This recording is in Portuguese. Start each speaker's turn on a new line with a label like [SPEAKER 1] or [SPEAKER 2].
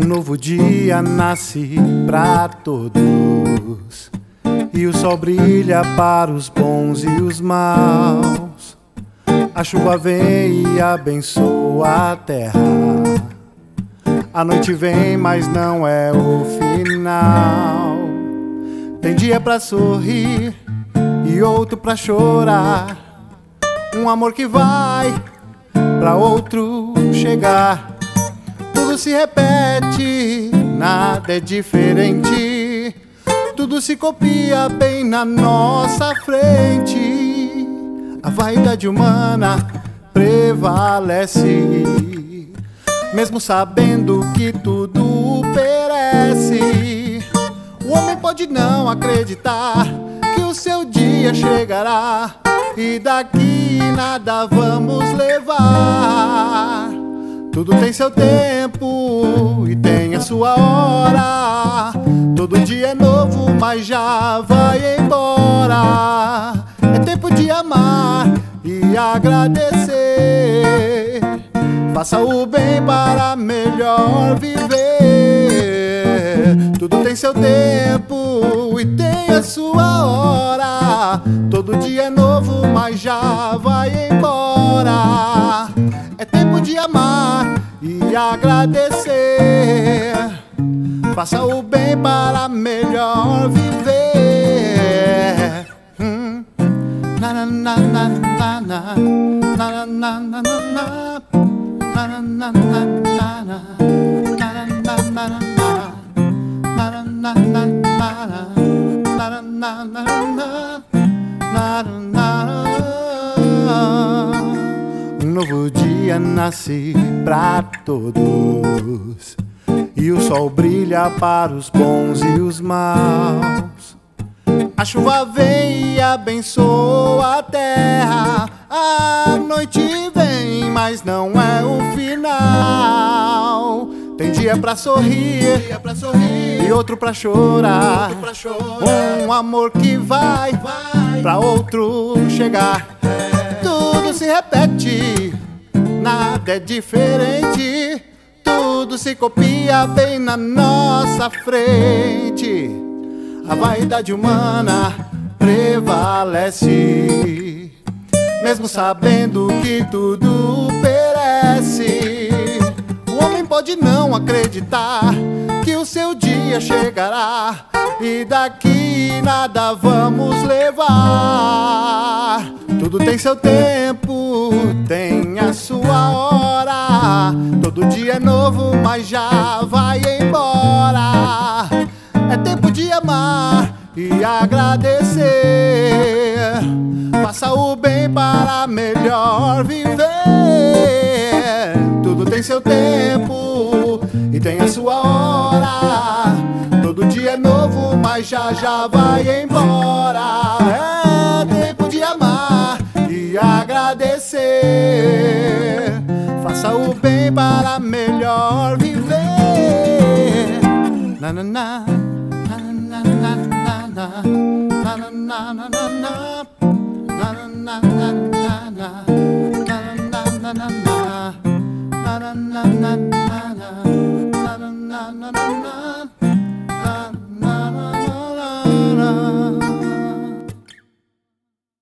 [SPEAKER 1] novo dia nasce pra todos, e o sol brilha para os bons e os maus. A chuva vem e abençoa a terra. A noite vem, mas não é o final. Tem dia pra sorrir e outro pra chorar. Um amor que vai pra outro chegar. Tudo se repete, nada é diferente. Tudo se copia bem na nossa frente. A vaidade humana prevalece, mesmo sabendo que tudo perece. O homem pode não acreditar que o seu dia chegará, e daqui nada vamos levar. Tudo tem seu tempo e tem a sua hora. Todo dia é novo, mas já vai embora. É tempo de amar e agradecer. Faça o bem para melhor viver. Tudo tem seu tempo e tem a sua hora. Todo dia é novo, mas já vai embora. É tempo de amar e agradecer. Faça o bem para melhor viver. Na na na na na na na na na na. Um novo dia nasce pra todos, e o sol brilha para os bons e os maus. A chuva vem e abençoa a terra. A noite vem, mas não é o final. Tem dia pra sorrir e outro pra chorar. Um amor que vai pra outro chegar. Tudo se repete, nada é diferente. Tudo se copia bem na nossa frente. A vaidade humana prevalece, mesmo sabendo que tudo perece. O homem pode não acreditar que o seu dia chegará, e daqui nada vamos levar. Tudo tem seu tempo, tem a sua hora. Todo dia é novo, mas já vai embora. É tempo de amar e agradecer. Faça o bem para melhor viver. Tudo tem seu tempo e tem a sua hora. Todo dia é novo, mas já vai embora. É tempo de amar e agradecer. Faça o bem para melhor viver. Na na na. Na